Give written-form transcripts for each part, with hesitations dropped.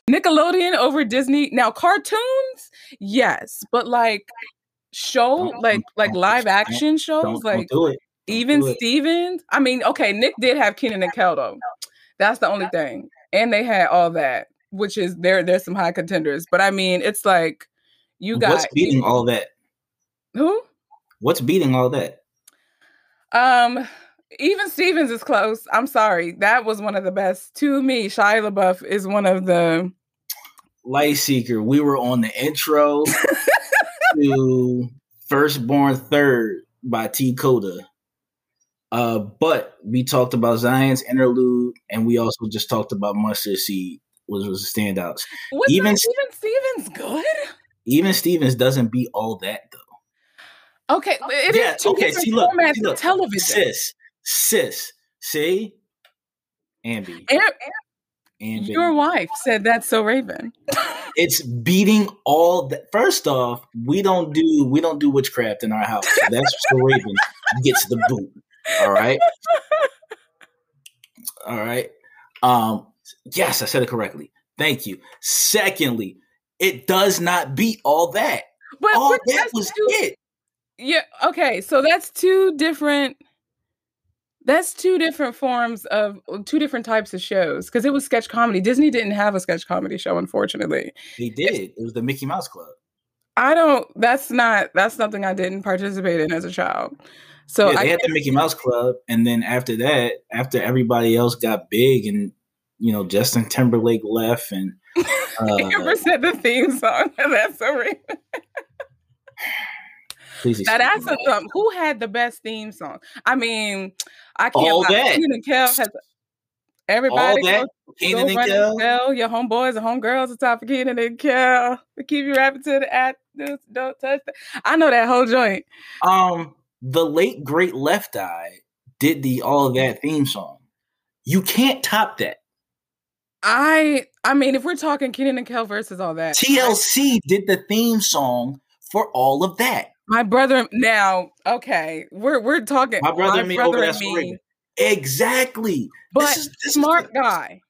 Nickelodeon over Disney. Now, cartoons, yes, but like live action shows, don't do it. Even Stevens. I mean, okay, Nick did have Kenan and Kel though. That's the only thing, and they had all that, which is there's some high contenders. But I mean, it's like you got what's beating all that? Who? What's beating all that? Even Stevens is close. I'm sorry. That was one of the best. To me, Shia LaBeouf is one of the... Lightseeker, we were on the intro to Firstborn Third by T. Coda. But we talked about Zion's interlude, and we also just talked about Mustard Seed, which was the standouts. Even Stevens good? Even Stevens doesn't beat all that, though. Okay, it is two different formats of television. Sis, see? Ambi. Your wife said that's so Raven. It's beating all that. First off, we don't do witchcraft in our house. So that's so Raven gets the boot. All right. All right. Yes, I said it correctly. Thank you. Secondly, it does not beat all that. But all that was it. Yeah. Okay. So that's two different forms of two different types of shows, because it was sketch comedy. Disney didn't have a sketch comedy show, unfortunately. They did. It was the Mickey Mouse Club. That's something I didn't participate in as a child. So yeah, they had the Mickey Mouse Club, and then after that, after everybody else got big and Justin Timberlake left, and you ever said the theme song? That's so real. Now that's who had the best theme song? I mean, I can't. All that. Kenan and Kel has everybody. All that. Kenan and Kel. Your homeboys and homegirls on top of Kenan and Kel. To keep you rapping to the act. Don't touch that. I know that whole joint. The late great Left Eye did the All That theme song. You can't top that. I mean, if we're talking Kenan and Kel versus All That, TLC did the theme song for All of That. My brother, now, okay, we're talking. My brother and me. Exactly. But smart guy.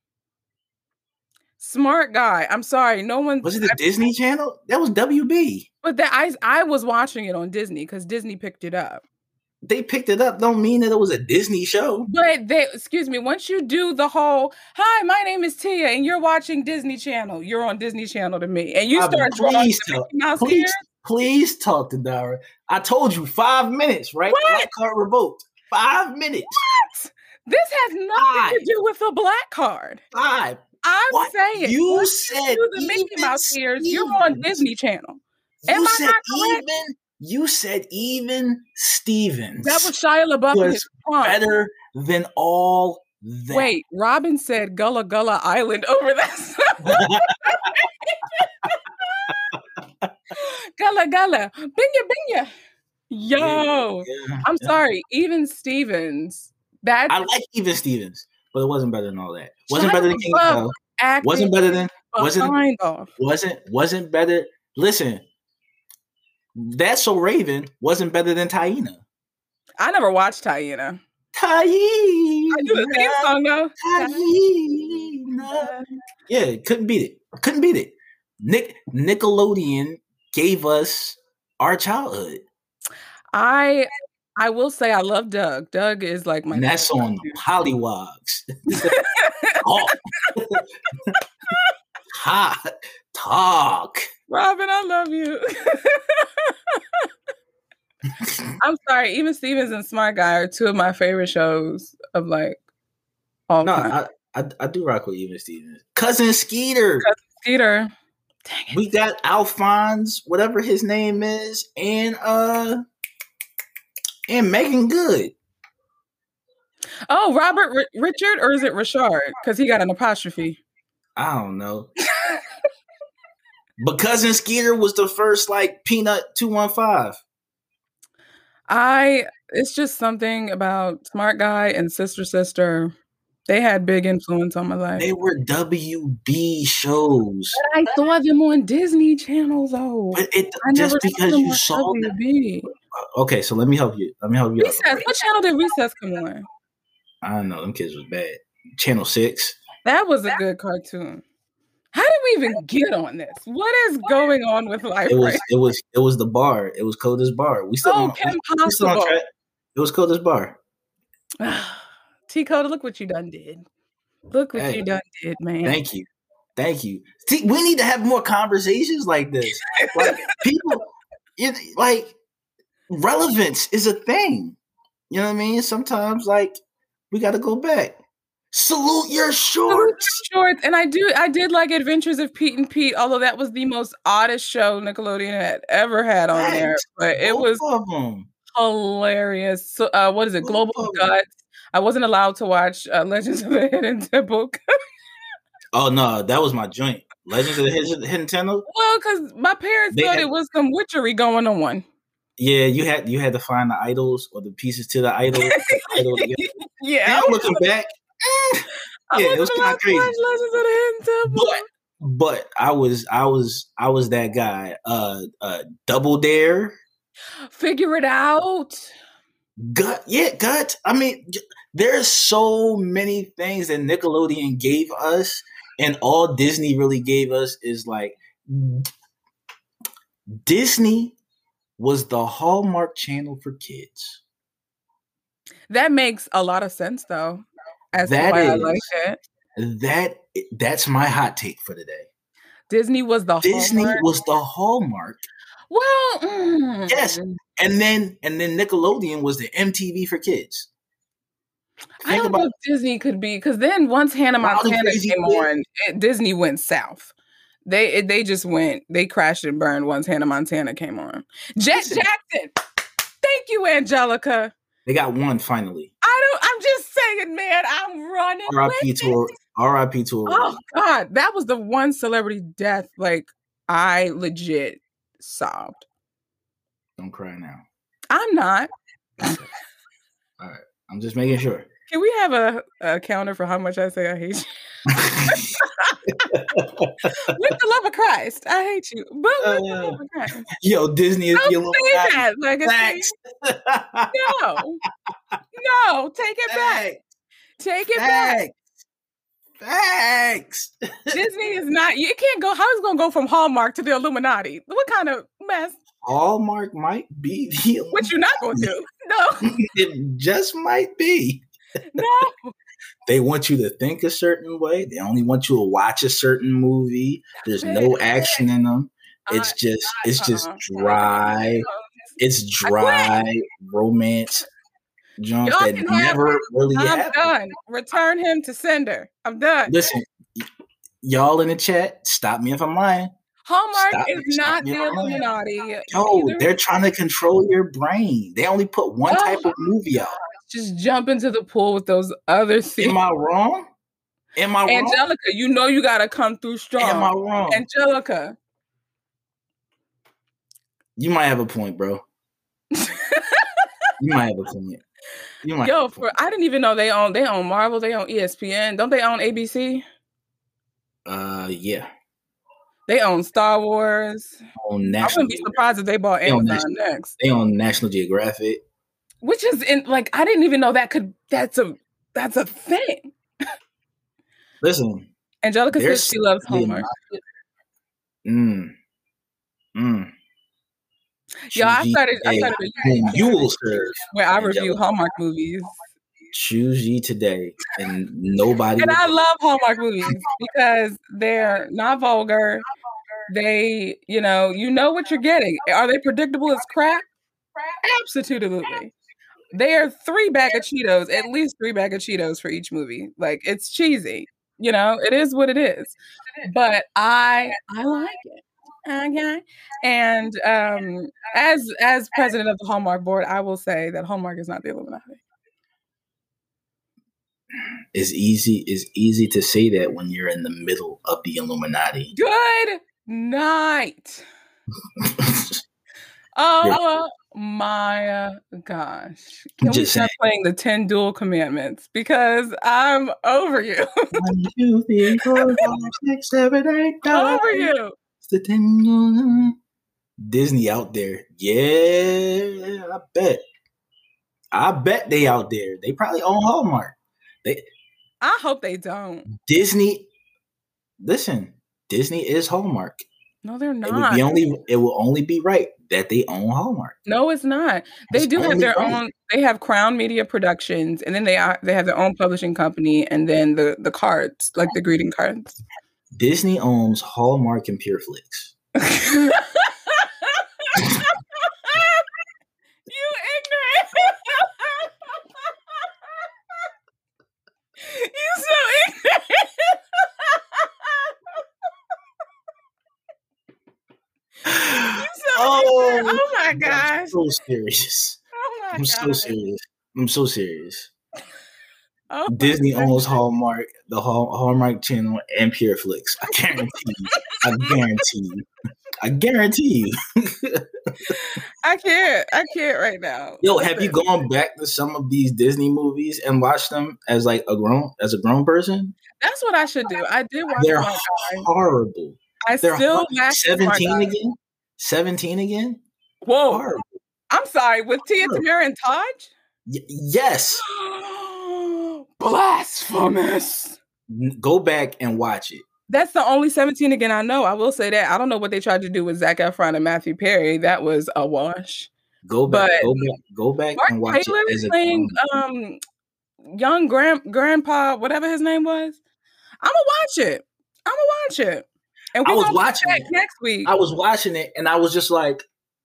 I'm sorry, no one. Was it the Disney Channel? That was WB. But I was watching it on Disney because Disney picked it up. They picked it up don't mean that it was a Disney show. But once you do the whole, hi, my name is Tia, and you're watching Disney Channel, you're on Disney Channel to me. And you start drawing Please talk to Dara. I told you 5 minutes, right? Black card revoked. 5 minutes. What? This has nothing to do with a black card. 5. I'm saying you said the Mickey Mouse years, you're on Disney Channel. Am I not correct? You said even Stevens. That was Shia LaBeouf. Was better than all that. Wait, Robin said Gullah Gullah Island over that. Gullah Gullah, Binya. Yo, I'm sorry. Even Stevens. I like Even Stevens, but it wasn't better than all that. Wasn't better than King Kong. Wasn't better than. Wasn't better. Listen. That's So Raven wasn't better than Taina. I never watched Taina. Taina. I do the theme song though. Taina. Yeah, couldn't beat it. Nickelodeon gave us our childhood. I will say I love Doug. Doug is like my. And that's on the Pollywogs. Talk. Robin, I love you. I'm sorry. Even Stevens and Smart Guy are two of my favorite shows of like all time. I do rock with Even Stevens. Cousin Skeeter. Dang it. We got Alphonse, whatever his name is, and Megan Good. Oh, Robert Richard, or is it Richard? Because he got an apostrophe. I don't know. But Cousin Skeeter was the first like Peanut 215. It's just something about Smart Guy and Sister. They had big influence on my life. They were WB shows. But I saw them on Disney Channel though. But just because you saw WB. Them. Okay, so let me help you. Recess. What channel did Recess come on? I don't know. Them kids was bad. Channel 6. That was a good cartoon. How did you even get on this? What is going on with life? It was the bar. It was Coda's bar. We still on Kim we still on track. It was Coda's bar. T Coda, look what you done did. Look what you done did, man. Thank you. See, we need to have more conversations like this. Like people, like relevance is a thing. You know what I mean? Sometimes, like, we got to go back. Salute your shorts. And I did like Adventures of Pete and Pete, although that was the most oddest show Nickelodeon had ever had on there. But it was hilarious. So, what is it? Global Guts. I wasn't allowed to watch Legends of the Hidden Temple. Oh no, that was my joint. Legends of the Hidden Temple. Well, because my parents thought it was some witchery going on. Yeah, you had to find the idols or the pieces to the idol. Yeah. Now looking back, yeah, it was kind of crazy. Legends of the Hidden Temple. But I was that guy. Double Dare. Figure It Out. Gut. I mean, there's so many things that Nickelodeon gave us, and all Disney really gave us is like Disney was the Hallmark Channel for kids. That makes a lot of sense, though. As to why I like it. That's my hot take for today. Disney was the Hallmark. Well, yes, and then Nickelodeon was the MTV for kids. I don't know if Disney could be, because then once Hannah Montana came on, Disney went south. They just went, they crashed and burned once Hannah Montana came on. Jet Jackson, thank you, Angelica. They got one finally. I'm just saying, man, I'm running. R.I.P. to Oh God, that was the one celebrity death. Like, I legit sobbed. Don't cry now. I'm not. All right. I'm just making sure. Can we have a counter for how much I say I hate you? With the love of Christ, I hate you. But with the love of Christ. Yo, Disney is your little guy. Facts. No, take it back. Take it back. Facts. Disney is not. You can't go. How is it going to go from Hallmark to the Illuminati? What kind of mess? Hallmark might be the Illuminati. What you're not going to do? No, it just might be. No. They want you to think a certain way. They only want you to watch a certain movie. There's no action in them. It's just dry. It's dry romance junk that never really happened. I'm done. Return him to sender. I'm done. Listen, y'all in the chat, stop me if I'm lying. Hallmark is not the Illuminati. No, they're trying to control your brain. They only put one type of movie out. Just jump into the pool with those other things. Am I wrong? Angelica, you know you got to come through strong. Am I wrong? Angelica. You might have a point, bro. You might have a point. I didn't even know they own Marvel, they own ESPN. Don't they own ABC? Yeah. They own Star Wars. I wouldn't be surprised if they bought Amazon next. They own National Geographic. Which is I didn't even know that's a thing. Listen. Angelica says she loves Hallmark. Yo, I started a YouTube you will serve where I review Hallmark movies. Choose ye today, and nobody. And I love Hallmark movies because they're not vulgar. They, you know what you're getting. Are they predictable as crap? Absolutely. They are 3 bag of Cheetos, at least 3 bag of Cheetos for each movie. Like, it's cheesy. It is what it is. But I like it. Okay. And as president of the Hallmark board, I will say that Hallmark is not the Illuminati. It's easy to say that when you're in the middle of the Illuminati. Good night. Oh my gosh. Can we start playing the 10 dual commandments? Because I'm over you. 1, 2, 3, 4, 5, 6, 7, 8, 9. Over you. The 10 Disney out there. Yeah, I bet they out there. They probably own Hallmark. I hope they don't. Disney, listen, Disney is Hallmark. No, they're not. It will only be right that they own Hallmark. No, it's not. They do have their own. They have Crown Media Productions, and then they have their own publishing company, and then the cards, like the greeting cards. Disney owns Hallmark and Pureflix. You ignorant. You so ignorant. Oh my gosh. I'm so serious. Oh my I'm gosh. so serious. I'm so serious. Oh Disney owns Hallmark, the Hallmark Channel, and Pureflix. I guarantee you. I guarantee you. I can't right now. Yo, have you gone back to some of these Disney movies and watched them as like a grown person? That's what I should do. I did watch. They're horrible. They're still 17 again. 17 again. Whoa! Horrible. I'm sorry. With Tia Tamera and Taj? Yes. Blasphemous. Go back and watch it. That's the only 17 again I know. I will say that. I don't know what they tried to do with Zac Efron and Matthew Perry. That was a wash. Go back and watch Taylor it. As playing young grandpa, whatever his name was. I'm gonna watch it. And I was watching it next week. I was watching it and I was just like,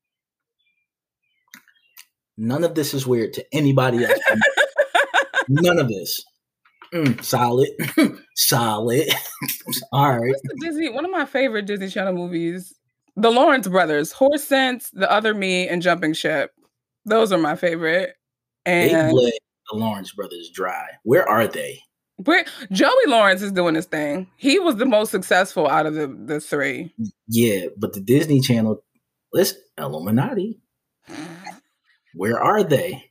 none of this is weird to anybody else. None of this. Solid. All right. Disney, one of my favorite Disney Channel movies, the Lawrence Brothers, Horse Sense, The Other Me, and Jumping Ship. Those are my favorite. And they bled the Lawrence Brothers dry. Where are they? Joey Lawrence is doing his thing. He was the most successful out of the three. Yeah, but the Disney Channel, listen, Illuminati. Where are they?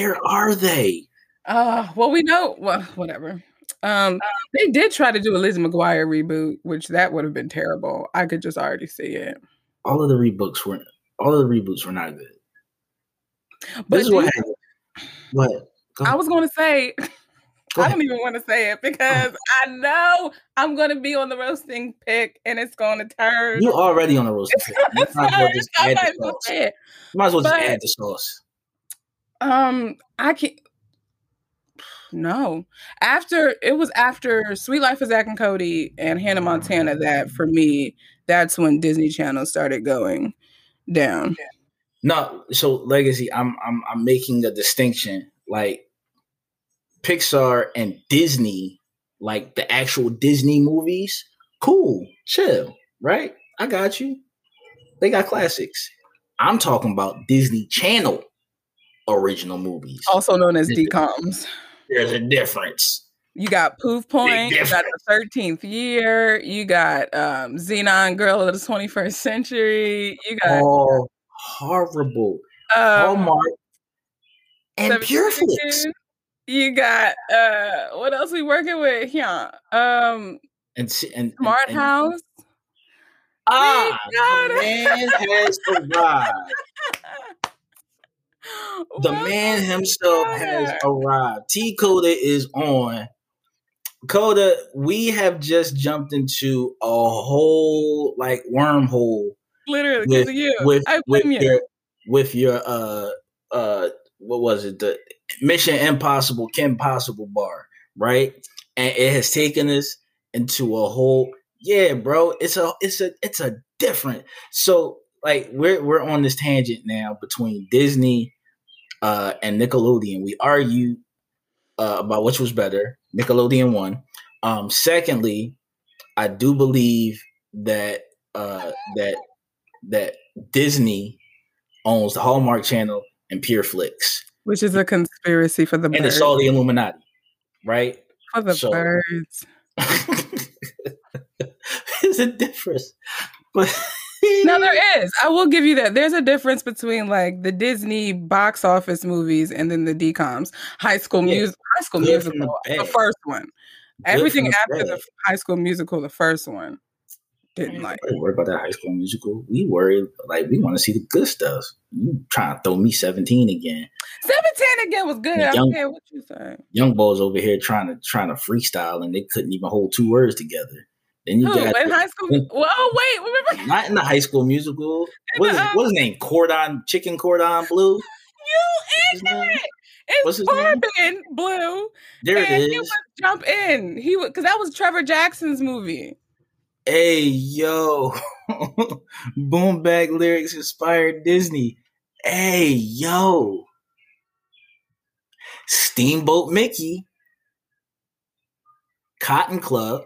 Well, we know. Well, whatever. They did try to do a Lizzie McGuire reboot, which that would have been terrible. I could just already see it. All of the reboots were not good. But this is what happened. What? I was going to say. I don't even want to say it because I know I'm going to be on the roasting pick and it's going to turn. You're already on the roasting pick. You might as well just add the sauce. I can't. No. After Sweet Life of Zack and Cody and Hannah Montana, that for me, that's when Disney Channel started going down. No, so Legacy, I'm making a distinction. Like Pixar and Disney, like the actual Disney movies, cool, chill, right? I got you. They got classics. I'm talking about Disney Channel original movies, also known as DComs. There's a difference. You got Poof Point, you got The 13th Year, you got Xenon Girl of the 21st Century, you got horrible Hallmark and Pureflix. You got what else we working with here? And Smart House. The man has arrived. The man himself has arrived. T Coda is on. Coda, we have just jumped into a whole like wormhole. Literally, because of you. With your what was it? The Mission Impossible Kim Possible bar, right? And it has taken us into a whole bro. It's a different. So like we're on this tangent now between Disney and Nickelodeon. We argue about which was better. Nickelodeon won. Secondly, I do believe that that Disney owns the Hallmark Channel and Pureflix, which is a conspiracy for the birds. And it's all the Illuminati, right? For the birds. There's a difference. But no, there is. I will give you that. There's a difference between like the Disney box office movies and then the DComs. High School Musical, the first one. Everything after the High School Musical, the first one. Didn't like. I worry about that High School Musical. We worry, like we want to see the good stuff. You trying to throw me 17 again? 17 again was good. I don't care what you say. Young boys over here trying to freestyle, and they couldn't even hold two words together. Then you Who got in High School? Well, oh, wait, remember? not in the High School Musical. What is his name? Chicken Cordon Bleu. You ignorant! It's Corbin Blue. There it is. He would jump in. He would, because that was Trevor Jackson's movie. Hey, yo. Boom Bag Lyrics inspired Disney. Hey, yo. Steamboat Mickey. Cotton Club.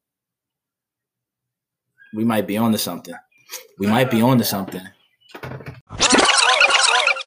We might be on to something.